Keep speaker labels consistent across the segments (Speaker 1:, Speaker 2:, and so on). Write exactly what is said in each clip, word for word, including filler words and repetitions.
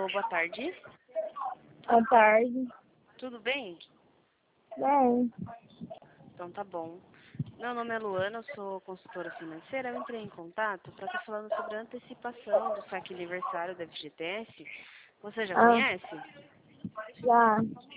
Speaker 1: boa tarde.
Speaker 2: Boa tarde.
Speaker 1: Tudo bem?
Speaker 2: Bem,
Speaker 1: Então tá bom. Meu nome é Luana, eu sou consultora financeira. Eu entrei em contato para estar falando sobre a antecipação do saque aniversário da F G T S. Você já
Speaker 2: ah,
Speaker 1: conhece?
Speaker 2: já.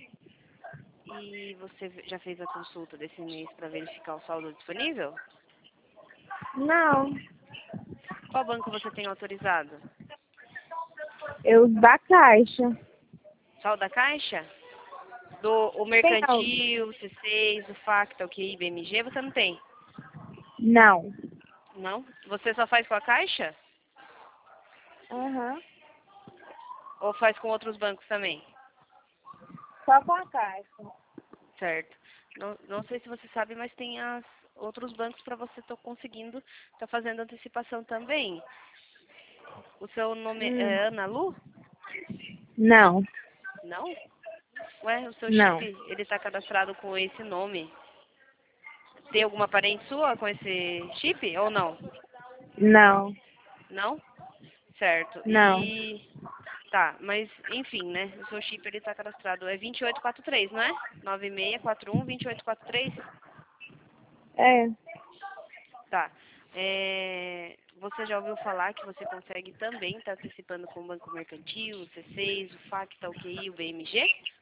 Speaker 1: E você já fez a consulta desse mês para verificar o saldo disponível?
Speaker 2: Não,
Speaker 1: Qual banco você tem autorizado?
Speaker 2: eu uso da Caixa.
Speaker 1: Saldo da Caixa? Do o
Speaker 2: Tem não?
Speaker 1: Mercantil, o C seis, o Facta, o Q I, B M G, você não tem?
Speaker 2: Não.
Speaker 1: Não? Você só faz com a Caixa?
Speaker 2: Aham.
Speaker 1: Ou faz com outros bancos também?
Speaker 2: Só com a Caixa.
Speaker 1: Certo. Não, não sei se você sabe, mas tem as, outros bancos para você estar conseguindo estar fazendo antecipação também. O seu nome
Speaker 2: Hum.
Speaker 1: é Ana Lu?
Speaker 2: Não,
Speaker 1: Não? Ué, o seu
Speaker 2: não,
Speaker 1: chip, ele está cadastrado com esse nome. Tem alguma parente sua com esse chip ou não?
Speaker 2: não,
Speaker 1: Não? Certo.
Speaker 2: não.
Speaker 1: E... Tá, mas enfim, né? O seu chip, ele está cadastrado. É vinte e oito quarenta e três, não é? nove seis quatro um, vinte e oito quarenta e três?
Speaker 2: É,
Speaker 1: Tá. É, você já ouviu falar que você consegue também estar antecipando com o Banco Mercantil, o C seis, o Facta, o Q I, o B M G?